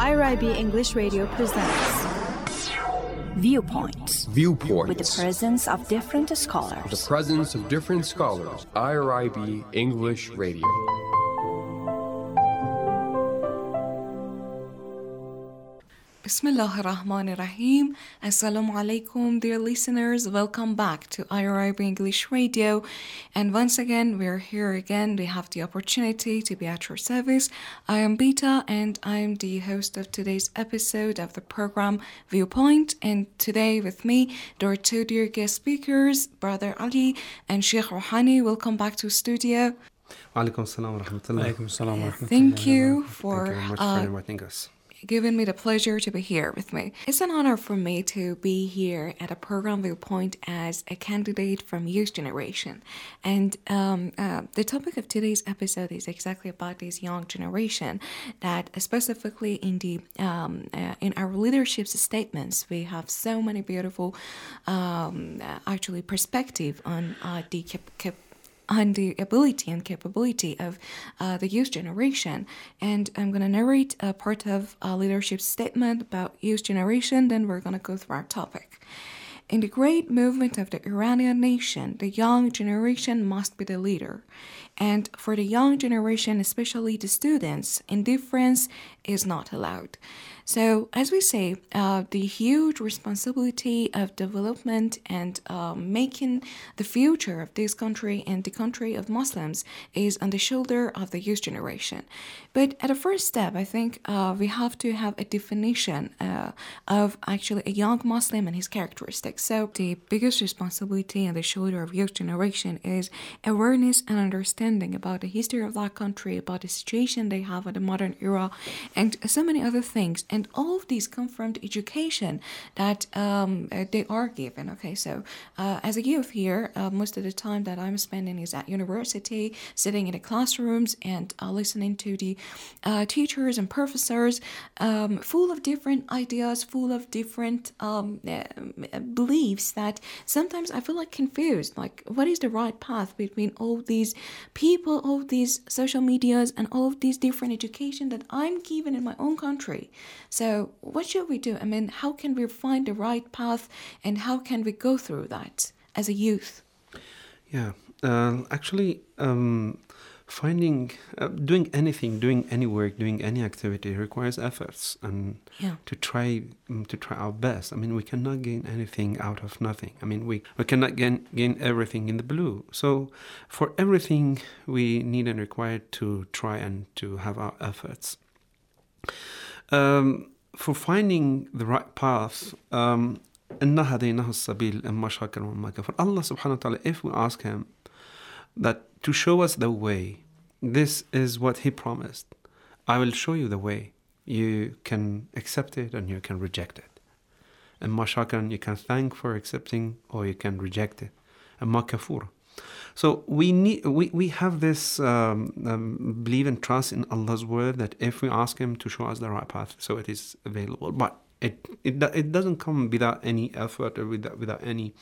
IRIB English Radio presents Viewpoints. Viewpoints. With the presence of different scholars. The presence of different scholars. IRIB English Radio. Bismillah ar-Rahman ar-Rahim. Assalamu alaikum, dear listeners. Welcome back to IRIB English Radio. And once again, we're here again. We have the opportunity to be at your service. I am Beta, and I'm the host of today's episode of the program Viewpoint. And today with me, there are two dear guest speakers, Brother Ali and Sheikh Rouhani. Welcome back to studio. Alaikum salam wa rahmatullah. Alaikum salam wa rahmatullah. Thank you for Thank you very much for inviting us. Given me the pleasure to be here with me. It's an honor for me to be here at a program Viewpoint as a candidate from youth generation. And the topic of today's episode is exactly about this young generation that specifically in the in our leadership statements, we have so many beautiful actually perspective on the ability and capability of the youth generation. And I'm going to narrate a part of a leadership statement about youth generation, then we're going to go through our topic. In the great movement of the Iranian nation, the young generation must be the leader. And for the young generation, especially the students, indifference is not allowed. So, as we say, the huge responsibility of development and making the future of this country and the country of Muslims is on the shoulder of the youth generation. But at a first step, I think we have to have a definition of actually a young Muslim and his characteristics. So, the biggest responsibility on the shoulder of youth generation is awareness and understanding about the history of that country, about the situation they have in the modern era, and so many other things. And all of these come from the education that they are given. Okay, so as a youth here, most of the time that I'm spending is at university, sitting in the classrooms and listening to the teachers and professors, full of different ideas, full of different beliefs that sometimes I feel like confused. Like, what is the right path between all these people, all these social medias, and all of these different education that I'm given in my own country? So what should we do? I mean, how can we find the right path, and how can we go through that as a youth? Yeah, doing anything, doing any work, doing any activity requires efforts and to try our best. I mean, we cannot gain anything out of nothing. I mean, we cannot gain everything in the blue. So for everything, we need and require to try and to have our efforts. For finding the right path, Allah subhanahu wa ta'ala, if we ask Him that to show us the way, this is what He promised. I will show you the way. You can accept it and you can reject it. And mashakaran, you can thank for accepting or you can reject it. And makafur. So we have this belief and trust in Allah's word that if we ask Him to show us the right path, so it is available. But it doesn't come without any effort or without any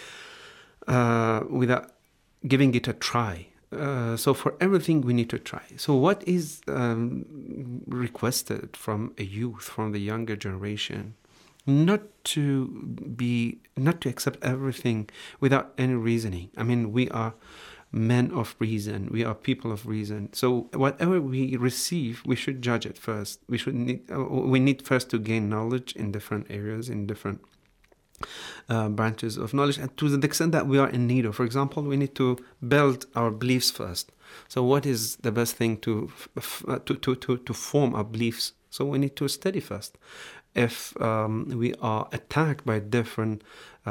without giving it a try. So for everything we need to try. So what is requested from a youth, from the younger generation? Not to accept everything without any reasoning. I mean, we are men of reason. We are people of reason. So whatever we receive, we should judge it first. We need first to gain knowledge in different areas, in different branches of knowledge, and to the extent that we are in need of. For example, we need to build our beliefs first. So what is the best thing to form our beliefs? So we need to study first. If we are attacked by different,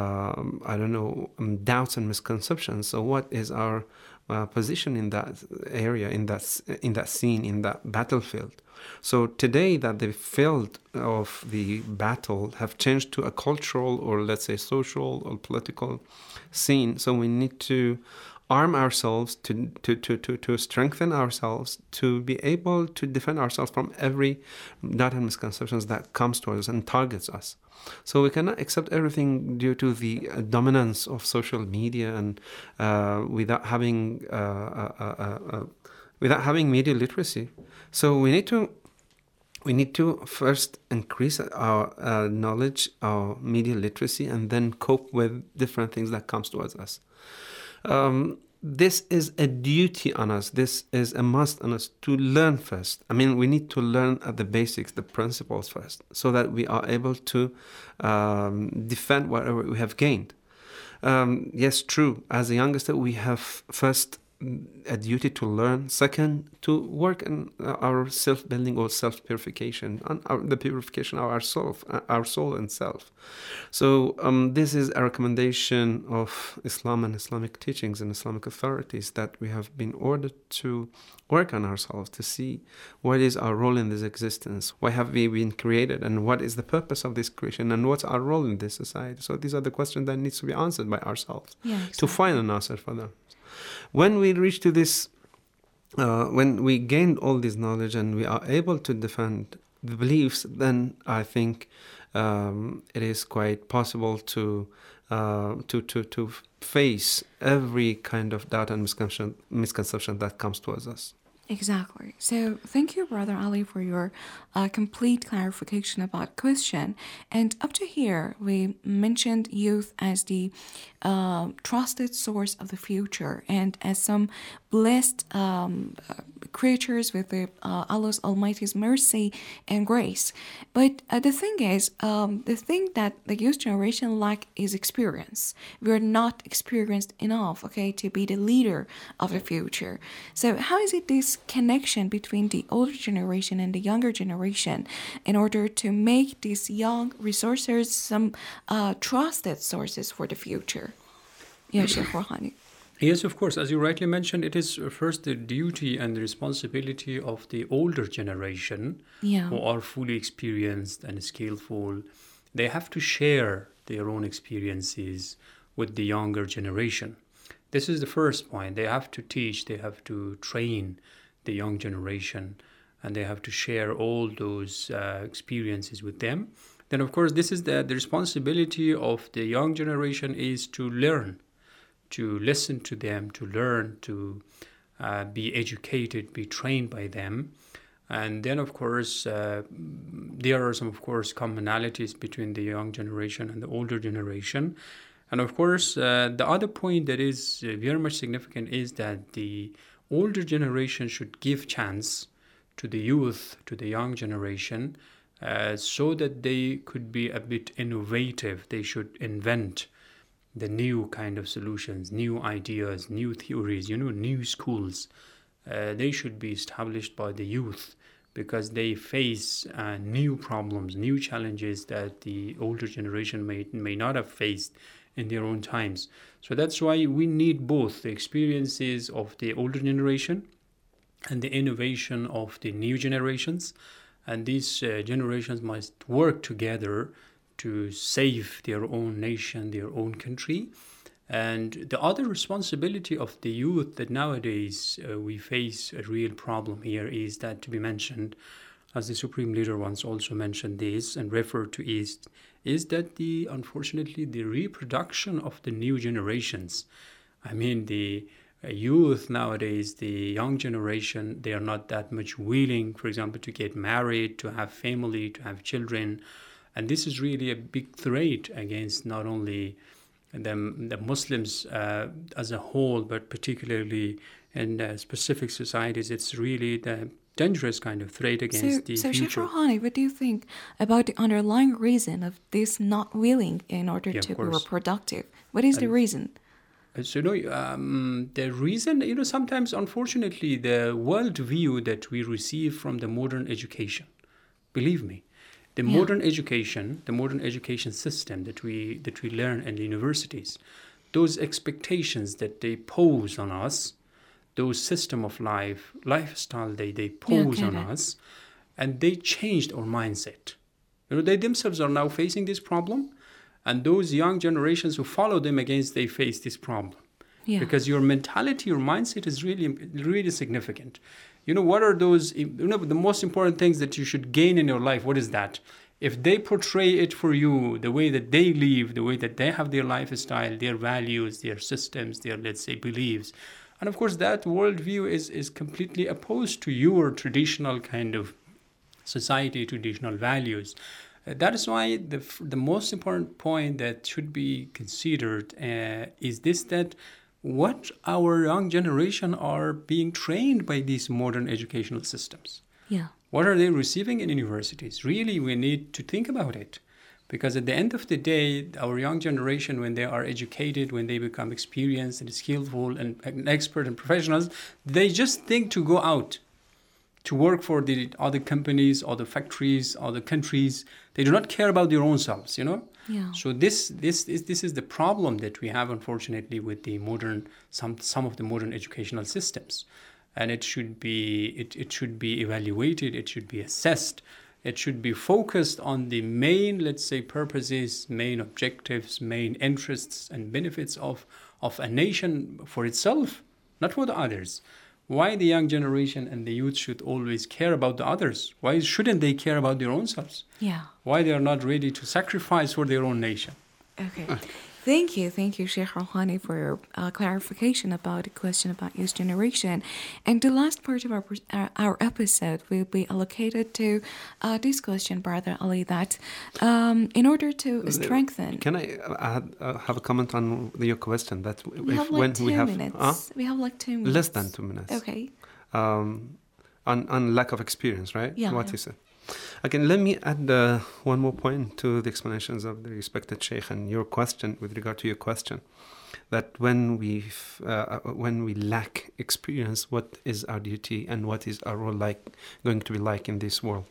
doubts and misconceptions, so what is our position in that area, in that scene, in that battlefield? So today that the field of the battle have changed to a cultural or let's say social or political scene, so we need to arm ourselves, to strengthen ourselves, to be able to defend ourselves from every doubt and misconceptions that comes to us and targets us. So we cannot accept everything due to the dominance of social media and without having media literacy. So we need to we need to first increase our knowledge, our media literacy, and then cope with different things that comes towards us. This is a duty on us. This is a must on us to learn first. I mean, we need to learn at the basics, the principles first, so that we are able to defend whatever we have gained. Yes, true. As a youngster, we have first a duty to learn. Second, to work on our self-building or self-purification, on the purification of our soul and self. So this is a recommendation of Islam and Islamic teachings and Islamic authorities, that we have been ordered to work on ourselves, to see what is our role in this existence, why have we been created, and what is the purpose of this creation, and what's our role in this society. So these are the questions that needs to be answered by ourselves, to find an answer for them. When we reach to this, when we gained all this knowledge and we are able to defend the beliefs, then I think it is quite possible to face every kind of doubt and misconception that comes towards us. Exactly. So thank you, Brother Ali, for your complete clarification about question. And up to here, we mentioned youth as the trusted source of the future and as some blessed creatures with Allah's Almighty's mercy and grace. But the thing is, the thing that the youth generation lack is experience. We are not experienced enough, to be the leader of the future. So how is it this connection between the older generation and the younger generation in order to make these young resources some trusted sources for the future? Yes, Sheikh Rouhani. Yes, of course. As you rightly mentioned, it is first the duty and the responsibility of the older generation who are fully experienced and skillful. They have to share their own experiences with the younger generation. This is the first point. They have to teach, they have to train the young generation, and they have to share all those experiences with them. Then, of course, this is the responsibility of the young generation is to learn, to listen to them, to learn, to be educated, be trained by them. And then, of course, there are some, of course, commonalities between the young generation and the older generation. And, of course, the other point that is very much significant is that the older generation should give chance to the youth, to the young generation, so that they could be a bit innovative. They should invent the new kind of solutions, new ideas, new theories, new schools. They should be established by the youth because they face new problems, new challenges that the older generation may not have faced in their own times. So that's why we need both the experiences of the older generation and the innovation of the new generations. And these generations must work together to save their own nation, their own country. And the other responsibility of the youth that nowadays we face a real problem here is that, to be mentioned, as the Supreme Leader once also mentioned this and referred to is that unfortunately the reproduction of the new generations. I mean, the youth nowadays, the young generation, they are not that much willing, for example, to get married, to have family, to have children. And this is really a big threat against not only the Muslims as a whole, but particularly in specific societies. It's really the dangerous kind of threat against the future. So, Sheikh Rouhani, what do you think about the underlying reason of this not willing in order to be reproductive? What is the reason? So, the reason, sometimes, unfortunately, the worldview that we receive from the modern education, believe me, the modern education system that we learn in the universities, those expectations that they pose on us, those system of lifestyle they pose on us, and they changed our mindset. They themselves are now facing this problem, and those young generations who follow them they face this problem. Yeah. Because your mentality, your mindset is really, really significant. What are those, the most important things that you should gain in your life? What is that? If they portray it for you, the way that they live, the way that they have their lifestyle, their values, their systems, their, let's say, beliefs. And of course, that worldview is completely opposed to your traditional kind of society, traditional values. That is why the most important point that should be considered is this, that what our young generation are being trained by these modern educational systems. Yeah. What are they receiving in universities? Really, we need to think about it. Because at the end of the day, our young generation, when they are educated, when they become experienced and skillful and expert and professionals, they just think to go out to work for the other companies, other factories, other countries. They do not care about their own selves, you know? Yeah. So this is the problem that we have, unfortunately, with the modern some of the modern educational systems. And it should be evaluated, it should be assessed. It should be focused on the main, let's say, purposes, main objectives, main interests and benefits of a nation for itself, not for the others. Why the young generation and the youth should always care about the others? Why shouldn't they care about their own selves? Yeah. Why they are not ready to sacrifice for their own nation? Okay. Thank you, Sheikh Rouhani, for your clarification about the question about youth generation. And the last part of our episode will be allocated to this question, Brother Ali, that in order to strengthen... Can I have a comment on your question? That we have like 2 minutes. We have like 2 minutes. Less than 2 minutes. Okay. On lack of experience, right? Yeah. What you said. Again, let me add one more point to the explanations of the respected Sheikh and your question, with regard to your question, that when we lack experience, what is our duty and what is our role going to be like in this world?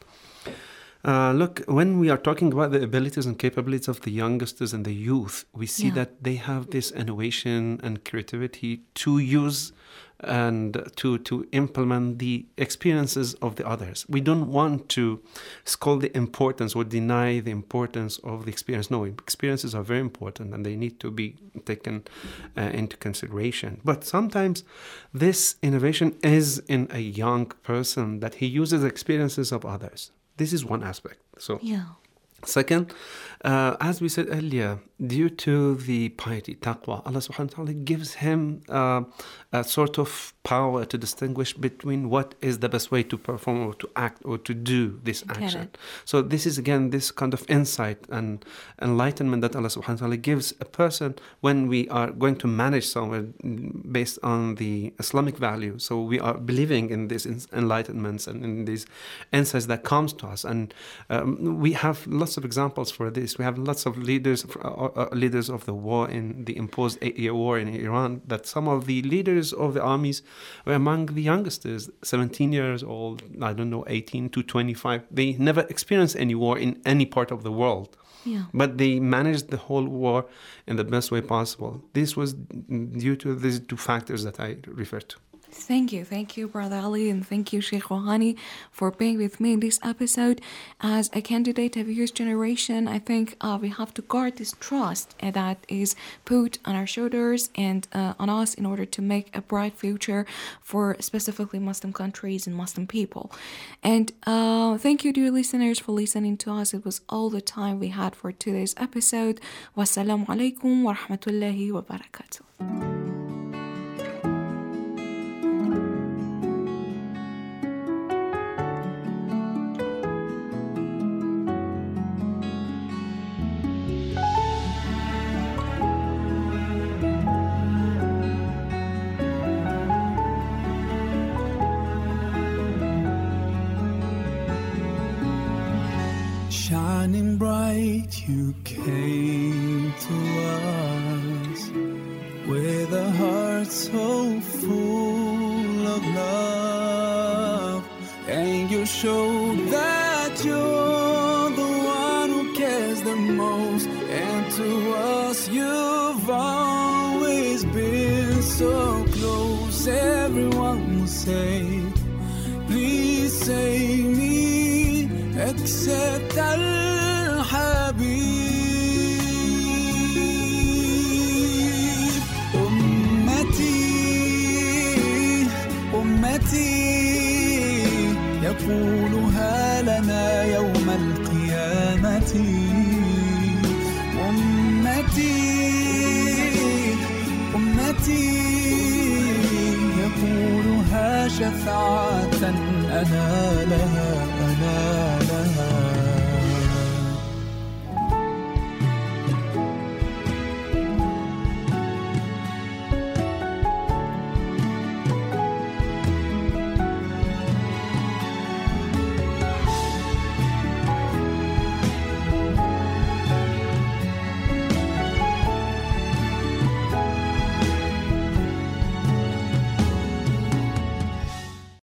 Look, when we are talking about the abilities and capabilities of the youngsters and the youth, we see that they have this innovation and creativity to use and to implement the experiences of the others. We don't want to scold the importance or deny the importance of the experience. No, experiences are very important and they need to be taken into consideration. But sometimes this innovation is in a young person, that he uses experiences of others. This is one aspect. So, second, as we said earlier, due to the piety, taqwa, Allah subhanahu wa ta'ala gives him a sort of power to distinguish between what is the best way to perform or to act or to do this action. So this is again this kind of insight and enlightenment that Allah subhanahu wa ta'ala gives a person when we are going to manage someone based on the Islamic value. So we are believing in these enlightenments and in these insights that comes to us. And we have lots of examples for this. We have lots of leaders of the war, in the imposed 8-year war in Iran, that some of the leaders of the armies were among the youngsters, 17 years old, 18 to 25. They never experienced any war in any part of the world. Yeah. But they managed the whole war in the best way possible. This was due to these two factors that I referred to. Thank you, Brother Ali, and thank you, Sheikh Rouhani, for being with me in this episode. As a candidate of youth generation, I think we have to guard this trust that is put on our shoulders and on us in order to make a bright future for specifically Muslim countries and Muslim people. And thank you, dear listeners, for listening to us. It was all the time we had for today's episode. Wassalamu alaikum wa rahmatullahi wa barakatuh. Shining bright, you came to us with a heart so full of love, and you showed that you're the one who cares the most, and to us you've always been so close. Everyone will say, please save me, except Al-Habib. أمتي يقولها لنا يوم القيامة. أمتي يقولها شفاعة أنا لها أنا